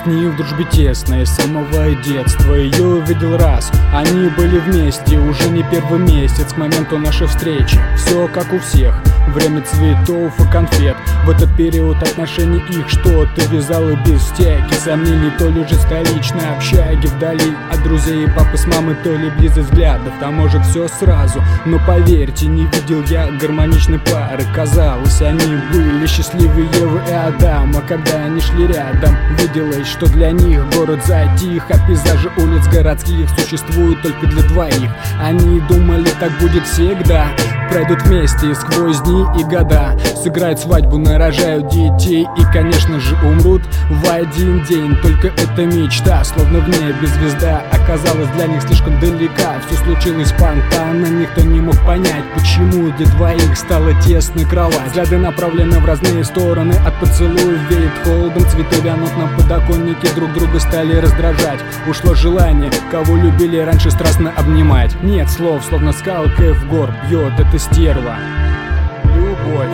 с ней в дружбе тесной, с самого детства ее увидел раз. Они были вместе уже не первый месяц к моменту нашей встречи. Все как у всех, время цветов и конфет. В этот период отношений их что-то вязало без стяги сомнений. То ли же столичной общаги вдали от друзей и папы с мамой, то ли близость взглядов, а может все сразу. Но поверьте, не видел я гармоничной пары. Казалось, они были счастливы, Ева и Адам. А когда они шли рядом, виделось, что для них город затих, а пейзажи улиц городских существуют только для двоих. Они думали, так будет всегда. Пройдут вместе сквозь дни и года, сыграют свадьбу, нарожают детей и, конечно же, умрут в один день. Только эта мечта, словно в небе звезда, оказалась для них слишком далека. Все случилось спонтанно, никто не мог понять, почему для двоих стала тесной кровать. Взгляды направлены в разные стороны, от поцелуев веет холодом, цветы вянут на подоконнике, друг друга стали раздражать. Ушло желание, кого любили раньше, страстно обнимать. Нет слов, словно скалкой в гор бьет эта стерва. Любовь.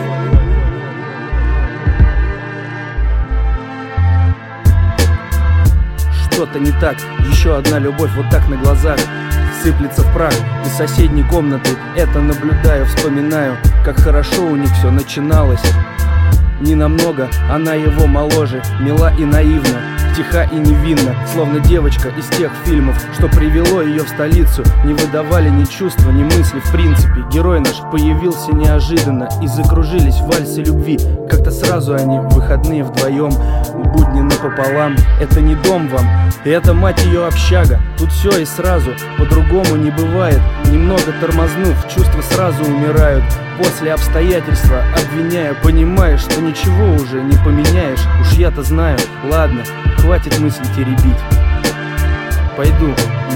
Что-то не так, еще одна любовь вот так на глазах сыплется в прах из соседней комнаты. Это наблюдаю, вспоминаю, как хорошо у них все начиналось. Не намного, она его моложе, мила и наивна, тиха и невинна, словно девочка из тех фильмов, что привело ее в столицу. Не выдавали ни чувства, ни мысли в принципе. Герой наш появился неожиданно, и закружились в вальсе любви. Как-то сразу они в выходные вдвоем, будни напополам. Это не дом вам, это, мать ее, общага. Тут все и сразу, по-другому не бывает. Немного тормознув, чувства сразу умирают. После обстоятельства обвиняя, понимаешь, что ничего уже не поменяешь. Уж я-то знаю, ладно, хватит мысли теребить. Пойду,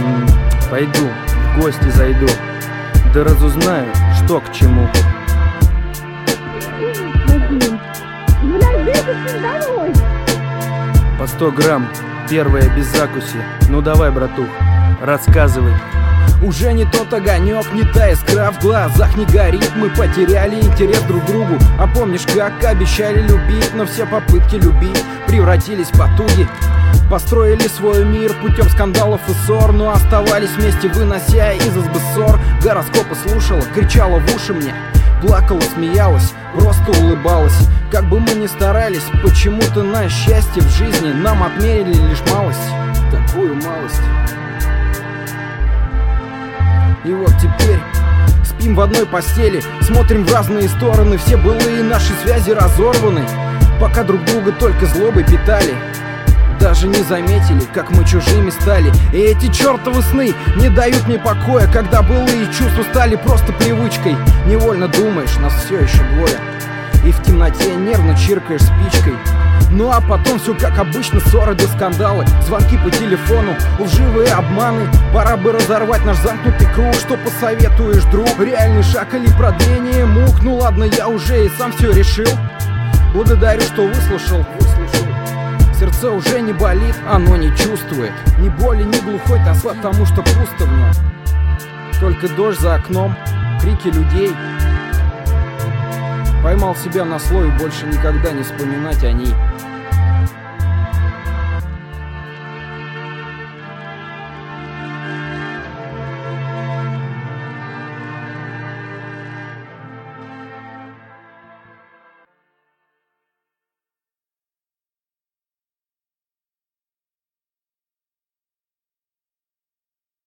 в гости зайду, да разузнаю, что к чему. По 100 грамм, первая без закуси. Ну давай, братух, рассказывай. Уже не тот огонек, не та искра в глазах не горит. Мы потеряли интерес друг к другу. А помнишь, как обещали любить, но все попытки любить превратились в потуги. Построили свой мир путем скандалов и ссор, но оставались вместе, вынося из избы ссор. Гороскопы слушала, кричала в уши мне, плакала, смеялась, просто улыбалась. Как бы мы ни старались, почему-то на счастье в жизни нам отмерили лишь малость. Такую малость. И вот теперь спим в одной постели, смотрим в разные стороны. Все былые наши связи разорваны, пока друг друга только злобой питали. Даже не заметили, как мы чужими стали. И эти чертовы сны не дают мне покоя, когда былые чувства стали просто привычкой. Невольно думаешь, нас все еще двое, и в темноте нервно чиркаешь спичкой. Ну а потом все как обычно, ссоры да скандалы, звонки по телефону, лживые обманы. Пора бы разорвать наш замкнутый круг. Что посоветуешь, друг? Реальный шаг или продление мук? Ну ладно, я уже и сам все решил. Благодарю, что выслушал. Сердце уже не болит, оно не чувствует ни боли, ни глухой тоски, потому что пусто в нем. Только дождь за окном, крики людей. Поймал себя на слове больше никогда не вспоминать о ней.